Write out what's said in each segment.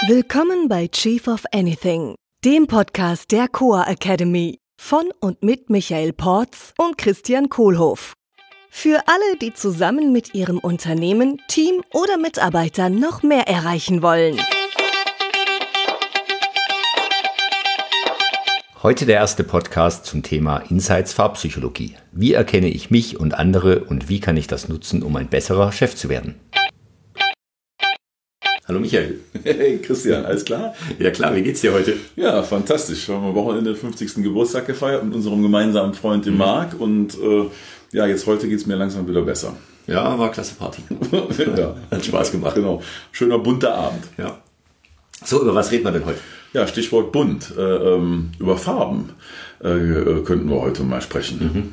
Willkommen bei Chief of Anything, dem Podcast der Coa Academy von und mit Michael Porz und Christian Kohlhoff. Für alle, die zusammen mit ihrem Unternehmen, Team oder Mitarbeitern noch mehr erreichen wollen. Heute der erste Podcast zum Thema Insights Farbpsychologie. Wie erkenne ich mich und andere und wie kann ich das nutzen, um ein besserer Chef zu werden? Hallo Michael. Hey Christian, alles klar? Ja klar, wie geht's dir heute? Ja, fantastisch. Wir haben am Wochenende 50. Geburtstag gefeiert mit unserem gemeinsamen Freund, dem Marc. Und jetzt heute geht's mir langsam wieder besser. Ja, war klasse Party. Ja. Hat Spaß gemacht. Genau. Schöner bunter Abend. Ja. So, über was reden wir denn heute? Ja, Stichwort bunt. Über Farben könnten wir heute mal sprechen.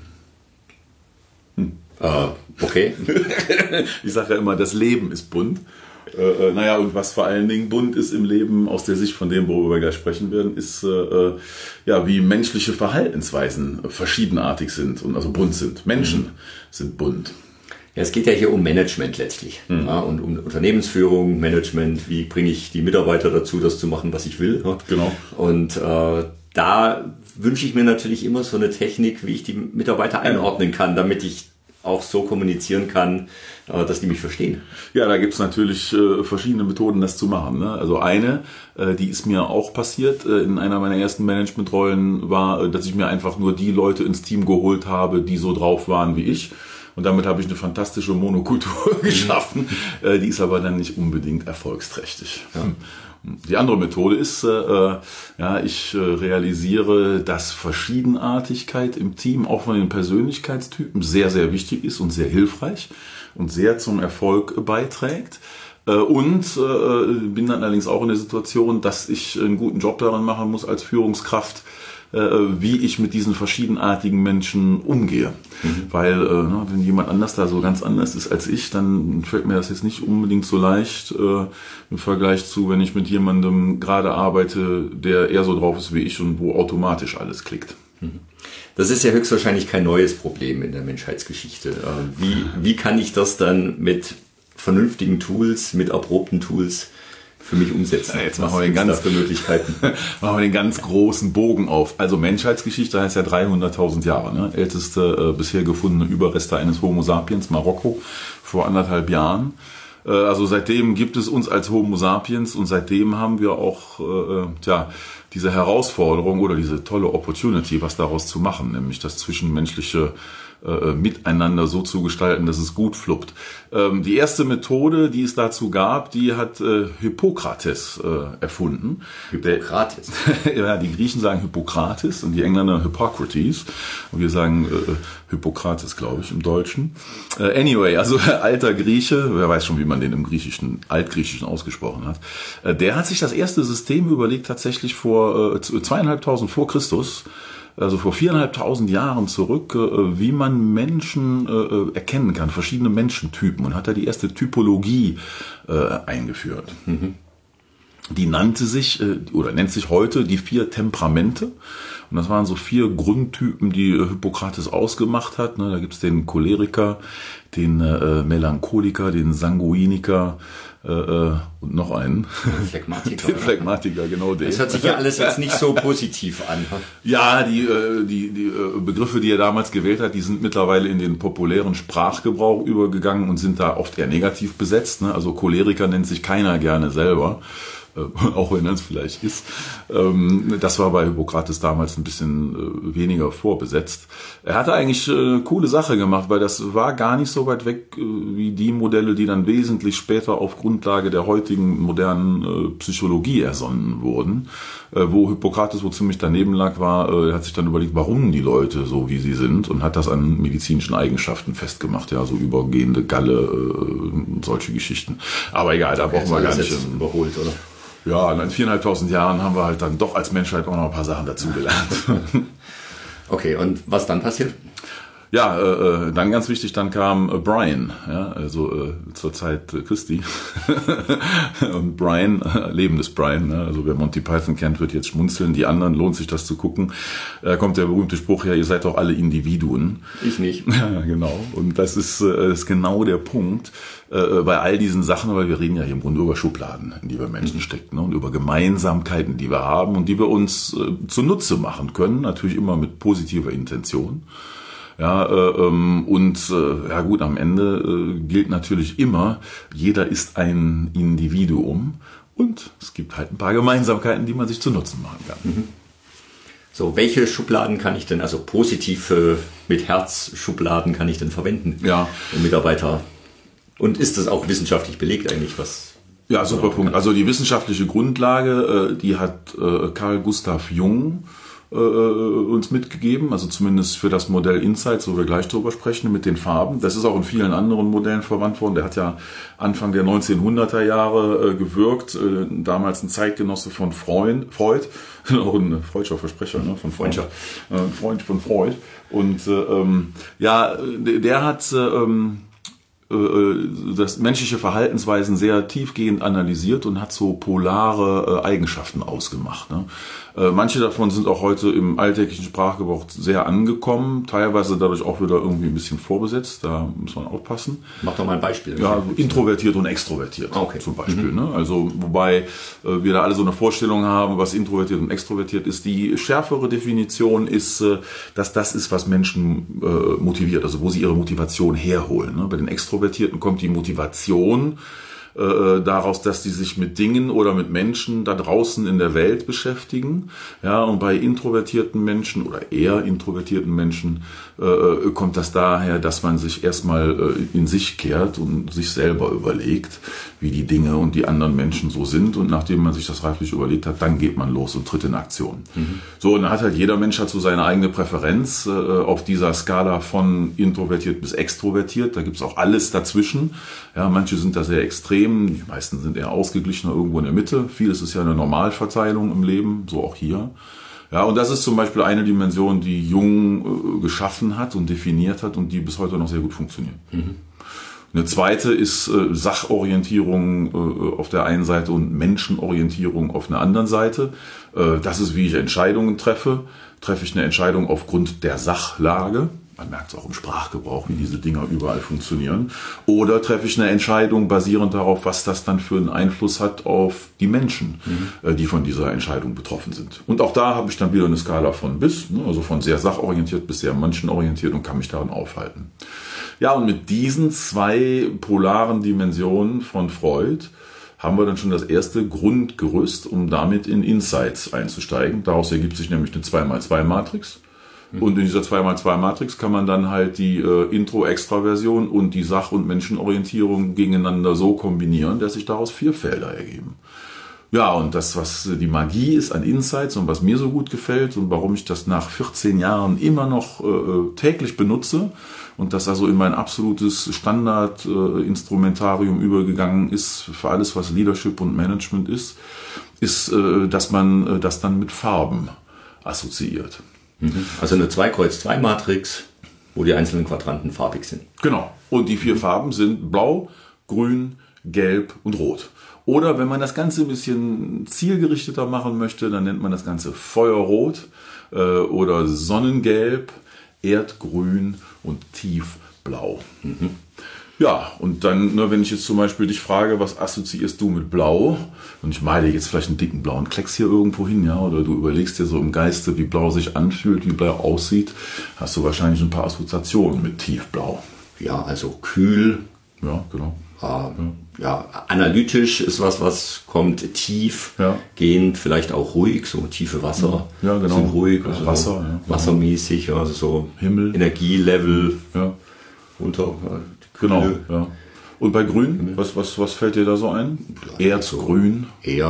Okay. Ich sage ja immer, das Leben ist bunt. Und was vor allen Dingen bunt ist im Leben, aus der Sicht von dem, worüber wir gleich sprechen werden, ist, wie menschliche Verhaltensweisen verschiedenartig sind und also bunt sind. Menschen sind bunt. Ja, es geht ja hier um Management letztlich. Ja, und um Unternehmensführung, Management, wie bringe ich die Mitarbeiter dazu, das zu machen, was ich will. Ja? Genau. Und da wünsche ich mir natürlich immer so eine Technik, wie ich die Mitarbeiter einordnen kann, damit ich auch so kommunizieren kann, dass die mich verstehen. Ja, da gibt's natürlich verschiedene Methoden, das zu machen. Ne? Also eine, die ist mir auch passiert in einer meiner ersten Managementrollen, war, dass ich mir einfach nur die Leute ins Team geholt habe, die so drauf waren wie ich. Und damit habe ich eine fantastische Monokultur geschaffen. Die ist aber dann nicht unbedingt erfolgsträchtig. Ja. Die andere Methode ist, ich realisiere, dass Verschiedenartigkeit im Team auch von den Persönlichkeitstypen sehr, sehr wichtig ist und sehr hilfreich und sehr zum Erfolg beiträgt. Und bin dann allerdings auch in der Situation, dass ich einen guten Job daran machen muss als Führungskraft, wie ich mit diesen verschiedenartigen Menschen umgehe. Weil wenn jemand anders da so ganz anders ist als ich, dann fällt mir das jetzt nicht unbedingt so leicht im Vergleich zu, wenn ich mit jemandem gerade arbeite, der eher so drauf ist wie ich und wo automatisch alles klickt. Das ist ja höchstwahrscheinlich kein neues Problem in der Menschheitsgeschichte. Wie kann ich das dann mit vernünftigen Tools, mit erprobten Tools für mich umsetzen? Ja, jetzt machen wir den ganz großen Bogen auf. Also Menschheitsgeschichte heißt ja 300.000 Jahre. Ne? Älteste bisher gefundene Überreste eines Homo sapiens, Marokko, vor 1,5 Jahren. Also seitdem gibt es uns als Homo sapiens und seitdem haben wir auch diese Herausforderung oder diese tolle Opportunity, was daraus zu machen, nämlich das zwischenmenschliche Miteinander so zu gestalten, dass es gut fluppt. Die erste Methode, die es dazu gab, die hat Hippokrates erfunden. Hippokrates? Ja, die Griechen sagen Hippokrates und die Engländer Hippocrates. Und wir sagen Hippokrates, glaube ich, im Deutschen. Also alter Grieche, wer weiß schon, wie man den im Altgriechischen ausgesprochen hat. Der hat sich das erste System überlegt, tatsächlich vor 2.500 vor Christus, also vor 4.500 Jahren zurück, wie man Menschen erkennen kann, verschiedene Menschentypen. Und hat da die erste Typologie eingeführt. Die nennt sich heute die 4 Temperamente. Und das waren so 4 Grundtypen, die Hippokrates ausgemacht hat. Da gibt's den Choleriker, den Melancholiker, den Sanguiniker, und noch einen. Phlegmatiker. Den Phlegmatiker, genau den. Das hört sich ja alles jetzt nicht so positiv an. Ja, die Begriffe, die er damals gewählt hat, die sind mittlerweile in den populären Sprachgebrauch übergegangen und sind da oft eher negativ besetzt. Ne? Also Choleriker nennt sich keiner gerne selber. Auch wenn das vielleicht ist. Das war bei Hippokrates damals ein bisschen weniger vorbesetzt. Er hatte eigentlich eine coole Sache gemacht, weil das war gar nicht so weit weg wie die Modelle, die dann wesentlich später auf Grundlage der heutigen modernen Psychologie ersonnen wurden. Wo Hippokrates so ziemlich daneben lag, er hat sich dann überlegt, warum die Leute so wie sie sind und hat das an medizinischen Eigenschaften festgemacht. Ja, so übergehende Galle, solche Geschichten. Aber egal, da brauchen wir gar nicht überholt, oder? Ja, in 4.500 Jahren haben wir halt dann doch als Menschheit auch noch ein paar Sachen dazugelernt. Okay, und was dann passiert? Ja, dann ganz wichtig, dann kam Brian, ja, also zur Zeit Christi. Und Brian, Leben des Brian, ne? Also wer Monty Python kennt, wird jetzt schmunzeln. Die anderen, lohnt sich das zu gucken. Da kommt der berühmte Spruch her, ihr seid doch alle Individuen. Ich nicht. Ja, genau. Und das ist genau der Punkt bei all diesen Sachen, weil wir reden ja hier im Grunde über Schubladen, in die wir Menschen stecken, ne? Und über Gemeinsamkeiten, die wir haben und die wir uns zunutze machen können, natürlich immer mit positiver Intention. Ja, ja gut, am Ende gilt natürlich immer, jeder ist ein Individuum und es gibt halt ein paar Gemeinsamkeiten, die man sich zu Nutzen machen kann. Mhm. So, welche Schubladen kann ich denn, also positive mit Herz-Schubladen kann ich denn verwenden? Ja. Um Mitarbeiter. Und ist das auch wissenschaftlich belegt eigentlich, was? Ja, super Punkt. Also die wissenschaftliche Grundlage, die hat Carl Gustav Jung uns mitgegeben, also zumindest für das Modell Insights, wo wir gleich drüber sprechen, mit den Farben. Das ist auch in vielen anderen Modellen verwandt worden. Der hat ja Anfang der 1900er Jahre gewirkt, damals ein Zeitgenosse von Freud, auch ein freudscher Versprecher, ne, von Freud, Freund von Freud. Und ja, der hat das menschliche Verhaltensweisen sehr tiefgehend analysiert und hat so polare Eigenschaften ausgemacht. Ne? Manche davon sind auch heute im alltäglichen Sprachgebrauch sehr angekommen, teilweise dadurch auch wieder irgendwie ein bisschen vorbesetzt, da muss man aufpassen. Mach doch mal ein Beispiel. Ja, also introvertiert und extrovertiert zum Beispiel. Mhm. Ne? Also wobei wir da alle so eine Vorstellung haben, was introvertiert und extrovertiert ist. Die schärfere Definition ist, dass das ist, was Menschen motiviert, also wo sie ihre Motivation herholen. Ne? Bei den Extrovertierten kommt die Motivation daraus, dass die sich mit Dingen oder mit Menschen da draußen in der Welt beschäftigen. Ja, und bei introvertierten Menschen oder eher introvertierten Menschen kommt das daher, dass man sich erstmal in sich kehrt und sich selber überlegt, wie die Dinge und die anderen Menschen so sind. Und nachdem man sich das reiflich überlegt hat, dann geht man los und tritt in Aktion. Mhm. So, und dann hat halt jeder Mensch so seine eigene Präferenz auf dieser Skala von introvertiert bis extrovertiert. Da gibt's auch alles dazwischen. Ja, manche sind da sehr extrem, die meisten sind eher ausgeglichener irgendwo in der Mitte. Vieles ist ja eine Normalverteilung im Leben, so auch hier. Ja, und das ist zum Beispiel eine Dimension, die Jung geschaffen hat und definiert hat und die bis heute noch sehr gut funktioniert. Mhm. Eine zweite ist Sachorientierung auf der einen Seite und Menschenorientierung auf der anderen Seite. Das ist, wie ich Entscheidungen treffe. Treffe ich eine Entscheidung aufgrund der Sachlage? Man merkt es auch im Sprachgebrauch, wie diese Dinger überall funktionieren. Oder treffe ich eine Entscheidung basierend darauf, was das dann für einen Einfluss hat auf die Menschen, die von dieser Entscheidung betroffen sind. Und auch da habe ich dann wieder eine Skala von bis, ne, also von sehr sachorientiert bis sehr menschenorientiert und kann mich daran aufhalten. Ja, und mit diesen zwei polaren Dimensionen von Freud haben wir dann schon das erste Grundgerüst, um damit in Insights einzusteigen. Daraus ergibt sich nämlich eine 2x2-Matrix. Und in dieser 2x2-Matrix kann man dann halt die Intro-Extraversion und die Sach- und Menschenorientierung gegeneinander so kombinieren, dass sich daraus 4 Felder ergeben. Ja, und das, was die Magie ist an Insights und was mir so gut gefällt und warum ich das nach 14 Jahren immer noch täglich benutze und das also in mein absolutes Standard-Instrumentarium übergegangen ist für alles, was Leadership und Management ist, dass man das dann mit Farben assoziiert. Also eine 2x2-Matrix, wo die einzelnen Quadranten farbig sind. Genau. Und die 4 Farben sind Blau, Grün, Gelb und Rot. Oder wenn man das Ganze ein bisschen zielgerichteter machen möchte, dann nennt man das Ganze Feuerrot oder Sonnengelb, Erdgrün und Tiefblau. Mhm. Ja, und dann, wenn ich jetzt zum Beispiel dich frage, was assoziierst du mit Blau? Und ich male jetzt vielleicht einen dicken blauen Klecks hier irgendwo hin, ja, oder du überlegst dir so im Geiste, wie Blau sich anfühlt, wie Blau aussieht, hast du wahrscheinlich ein paar Assoziationen mit Tiefblau. Ja, also kühl. Ja, genau. Ja, analytisch ist was kommt tief, gehend, vielleicht auch ruhig, so tiefe Wasser. Ja, genau. Sind ruhig, also Wasser, wassermäßig, also so Himmel, Energielevel runter. Genau, ja. Und bei Grün, was fällt dir da so ein? Erdgrün.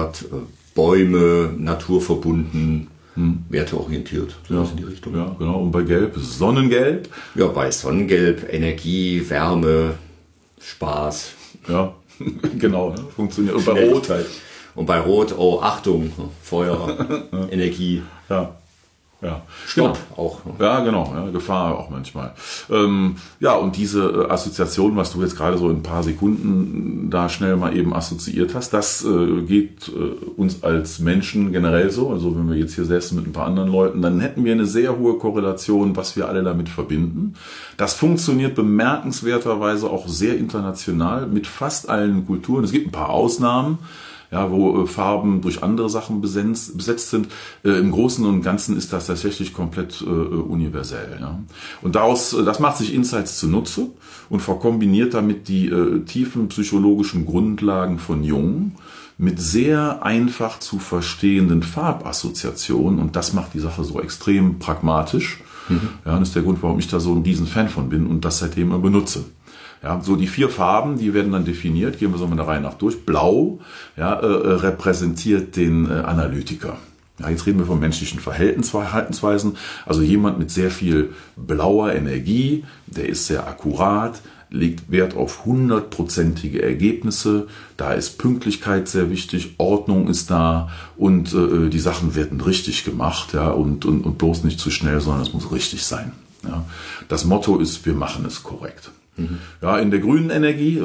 Bäume, naturverbunden, werteorientiert, so in die Richtung. Ja, genau. Und bei Gelb, Sonnengelb? Ja, bei Sonnengelb, Energie, Wärme, Spaß. Ja, genau, funktioniert. Und bei Rot halt. Und bei Rot, oh, Achtung, Feuer, Energie. Ja. Ja, Stopp genau. auch. Ja, genau, ja, Gefahr auch manchmal. Ja, und diese Assoziation, was du jetzt gerade so in ein paar Sekunden da schnell mal eben assoziiert hast, das geht uns als Menschen generell so. Also wenn wir jetzt hier säßen mit ein paar anderen Leuten, dann hätten wir eine sehr hohe Korrelation, was wir alle damit verbinden. Das funktioniert bemerkenswerterweise auch sehr international mit fast allen Kulturen. Es gibt ein paar Ausnahmen, ja, wo Farben durch andere Sachen besetzt sind. Im Großen und Ganzen ist das tatsächlich komplett universell. Ja. Und das macht sich Insights zunutze und verkombiniert damit die tiefen psychologischen Grundlagen von Jung mit sehr einfach zu verstehenden Farbassoziationen. Und das macht die Sache so extrem pragmatisch. Ja, und das ist der Grund, warum ich da so ein Riesenfan von bin und das seitdem immer benutze. Ja, so die 4 Farben, die werden dann definiert, gehen wir so mal der Reihe nach durch. Blau, ja, repräsentiert den Analytiker. Ja, jetzt reden wir von menschlichen Verhaltensweisen. Also jemand mit sehr viel blauer Energie, der ist sehr akkurat, legt Wert auf 100%ige Ergebnisse. Da ist Pünktlichkeit sehr wichtig, Ordnung ist da und die Sachen werden richtig gemacht, ja, und bloß nicht zu schnell, sondern es muss richtig sein. Ja. Das Motto ist, wir machen es korrekt. Ja, in der grünen Energie,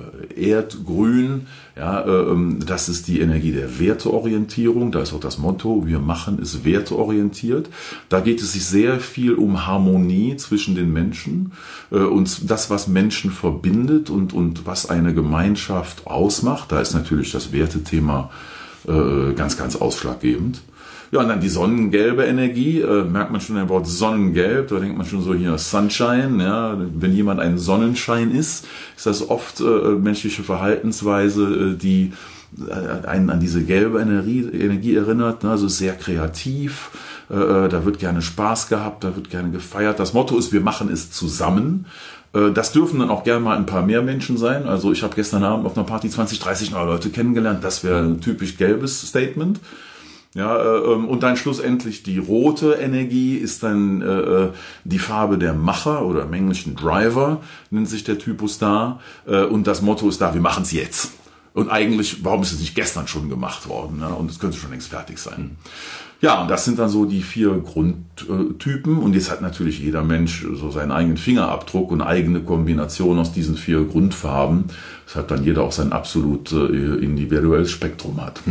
Erdgrün, ja, das ist die Energie der Werteorientierung. Da ist auch das Motto, wir machen es werteorientiert. Da geht es sich sehr viel um Harmonie zwischen den Menschen und das, was Menschen verbindet und was eine Gemeinschaft ausmacht. Da ist natürlich das Wertethema ganz, ganz ausschlaggebend. Ja, und dann die sonnengelbe Energie, merkt man schon ein Wort Sonnengelb, da denkt man schon so hier Sunshine, ja, wenn jemand ein Sonnenschein ist das oft menschliche Verhaltensweise, die einen an diese gelbe Energie erinnert, ne, also sehr kreativ, da wird gerne Spaß gehabt, da wird gerne gefeiert. Das Motto ist, wir machen es zusammen. Das dürfen dann auch gerne mal ein paar mehr Menschen sein. Also ich habe gestern Abend auf einer Party 20, 30 neue Leute kennengelernt, das wäre ein typisch gelbes Statement. Ja, und dann schlussendlich die rote Energie ist dann die Farbe der Macher oder im Englischen Driver, nennt sich der Typus da. Und das Motto ist da, wir machen es jetzt. Und eigentlich, warum ist es nicht gestern schon gemacht worden? Ja, und es könnte schon längst fertig sein. Ja, und das sind dann so die 4 Grundtypen. Und jetzt hat natürlich jeder Mensch so seinen eigenen Fingerabdruck und eigene Kombination aus diesen 4 Grundfarben, weshalb dann jeder auch sein absolut individuelles Spektrum hat.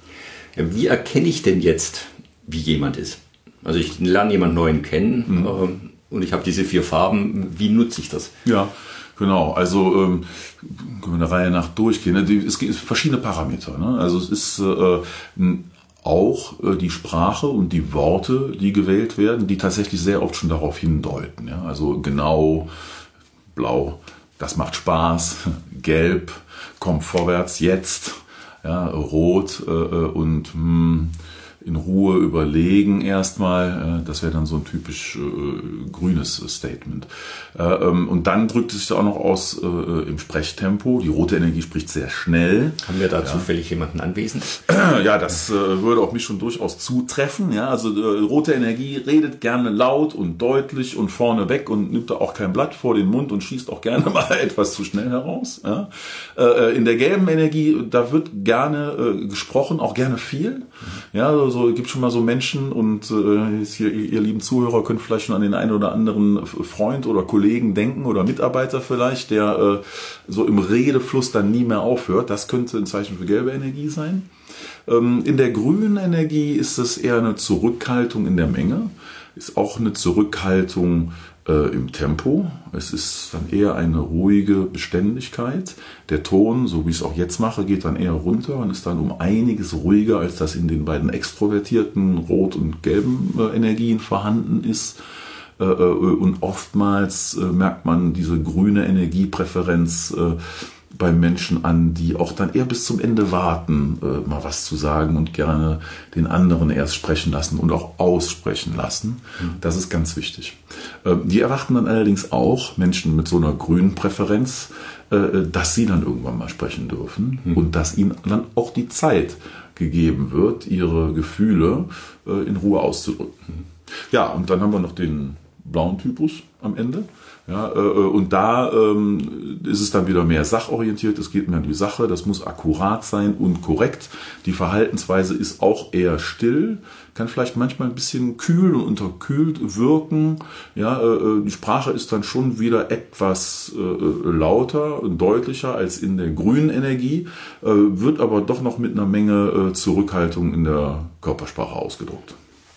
Wie erkenne ich denn jetzt, wie jemand ist? Also ich lerne jemanden Neuen kennen und ich habe diese 4 Farben. Wie nutze ich das? Ja, genau. Also können wir eine Reihe nach durchgehen. Es gibt verschiedene Parameter. Ne? Also es ist auch die Sprache und die Worte, die gewählt werden, die tatsächlich sehr oft schon darauf hindeuten. Ja? Also genau, blau, das macht Spaß, gelb, komm vorwärts, jetzt. Ja, rot und in Ruhe überlegen erstmal. Das wäre dann so ein typisch grünes Statement. Und dann drückt es sich auch noch aus im Sprechtempo. Die rote Energie spricht sehr schnell. Haben wir da zufällig jemanden anwesend? Ja, das würde auf mich schon durchaus zutreffen. Ja, also rote Energie redet gerne laut und deutlich und vorne weg und nimmt da auch kein Blatt vor den Mund und schießt auch gerne mal etwas zu schnell heraus. Ja. In der gelben Energie, da wird gerne gesprochen, auch gerne viel. Ja, also gibt schon mal so Menschen und jetzt hier, ihr lieben Zuhörer könnt vielleicht schon an den einen oder anderen Freund oder Kollegen denken oder Mitarbeiter vielleicht, der so im Redefluss dann nie mehr aufhört. Das könnte ein Zeichen für gelbe Energie sein. In der grünen Energie ist es eher eine Zurückhaltung in der Menge, ist auch eine Zurückhaltung im Tempo. Es ist dann eher eine ruhige Beständigkeit. Der Ton, so wie ich es auch jetzt mache, geht dann eher runter und ist dann um einiges ruhiger, als das in den beiden extrovertierten rot- und gelben Energien vorhanden ist. Und oftmals merkt man diese grüne Energiepräferenz bei Menschen an, die auch dann eher bis zum Ende warten, mal was zu sagen und gerne den anderen erst sprechen lassen und auch aussprechen lassen. Das ist ganz wichtig. Die erwarten dann allerdings auch Menschen mit so einer grünen Präferenz, dass sie dann irgendwann mal sprechen dürfen und dass ihnen dann auch die Zeit gegeben wird, ihre Gefühle in Ruhe auszudrücken. Ja, und dann haben wir noch den blauen Typus am Ende. Ja, und da ist es dann wieder mehr sachorientiert, es geht mehr um die Sache, das muss akkurat sein und korrekt. Die Verhaltensweise ist auch eher still, kann vielleicht manchmal ein bisschen kühl und unterkühlt wirken. Ja, die Sprache ist dann schon wieder etwas lauter und deutlicher als in der grünen Energie, wird aber doch noch mit einer Menge Zurückhaltung in der Körpersprache ausgedrückt.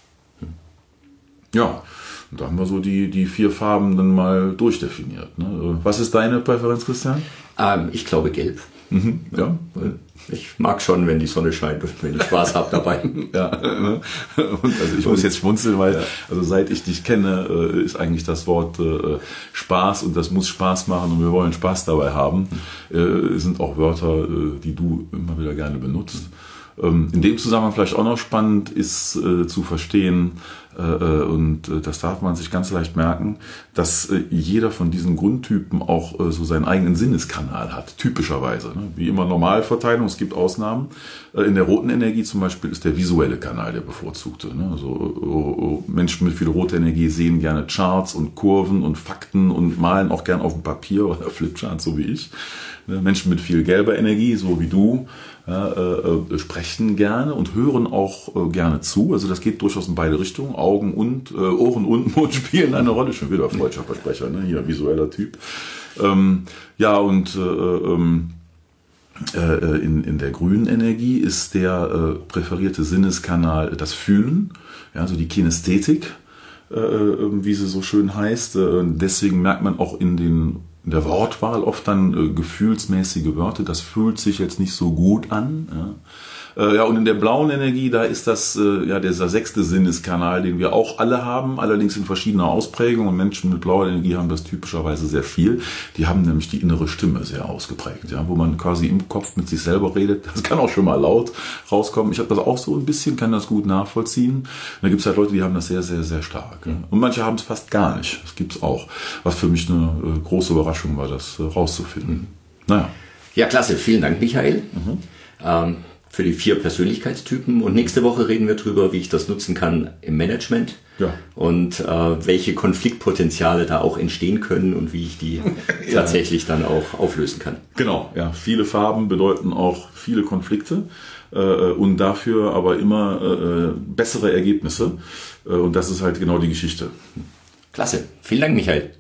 Ja, und da haben wir so die 4 Farben dann mal durchdefiniert. Ne? Was ist deine Präferenz, Christian? Ich glaube gelb. Ja. Ich mag schon, wenn die Sonne scheint und wenn ich Spaß habe dabei. Ja, und also ich muss jetzt schmunzeln, weil also seit ich dich kenne, ist eigentlich das Wort Spaß und das muss Spaß machen und wir wollen Spaß dabei haben, sind auch Wörter, die du immer wieder gerne benutzt. In dem Zusammenhang vielleicht auch noch spannend ist zu verstehen, und das darf man sich ganz leicht merken, dass jeder von diesen Grundtypen auch so seinen eigenen Sinneskanal hat, typischerweise. Ne? Wie immer Normalverteilung, es gibt Ausnahmen. In der roten Energie zum Beispiel ist der visuelle Kanal der bevorzugte. Ne? Also Menschen mit viel roter Energie sehen gerne Charts und Kurven und Fakten und malen auch gern auf dem Papier oder Flipcharts, so wie ich. Ne? Menschen mit viel gelber Energie, so wie du, sprechen gerne und hören auch gerne zu. Also das geht durchaus in beide Richtungen. Augen und Ohren und Mund spielen eine Rolle. Schon wieder freudscher Versprecher, ne? Hier visueller Typ. Ja, und in der grünen Energie ist der präferierte Sinneskanal das Fühlen, ja, also die Kinästhetik, wie sie so schön heißt. Deswegen merkt man auch in der Wortwahl oft dann gefühlsmäßige Wörter. Das fühlt sich jetzt nicht so gut an. Ja, und in der blauen Energie, da ist das dieser 6. Sinneskanal, den wir auch alle haben, allerdings in verschiedener Ausprägung. Und Menschen mit blauer Energie haben das typischerweise sehr viel. Die haben nämlich die innere Stimme sehr ausgeprägt, ja, wo man quasi im Kopf mit sich selber redet. Das kann auch schon mal laut rauskommen. Ich habe das auch so ein bisschen, kann das gut nachvollziehen. Da gibt es halt Leute, die haben das sehr, sehr, sehr stark. Ja. Und manche haben es fast gar nicht. Das gibt es auch. Was für mich eine große Überraschung war, das rauszufinden. Naja. Ja, klasse. Vielen Dank, Michael. Für die 4 Persönlichkeitstypen. Und nächste Woche reden wir darüber, wie ich das nutzen kann im Management. Ja. Und welche Konfliktpotenziale da auch entstehen können und wie ich die tatsächlich dann auch auflösen kann. Genau, ja. Viele Farben bedeuten auch viele Konflikte und dafür aber immer bessere Ergebnisse. Und das ist halt genau die Geschichte. Klasse. Vielen Dank, Michael.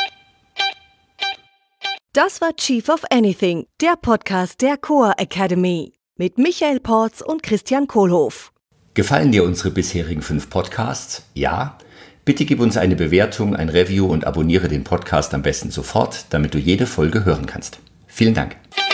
Das war Chief of Anything, der Podcast der Coa Academy. Mit Michael Porz und Christian Kohlhoff. Gefallen dir unsere bisherigen 5 Podcasts? Ja? Bitte gib uns eine Bewertung, ein Review und abonniere den Podcast am besten sofort, damit du jede Folge hören kannst. Vielen Dank.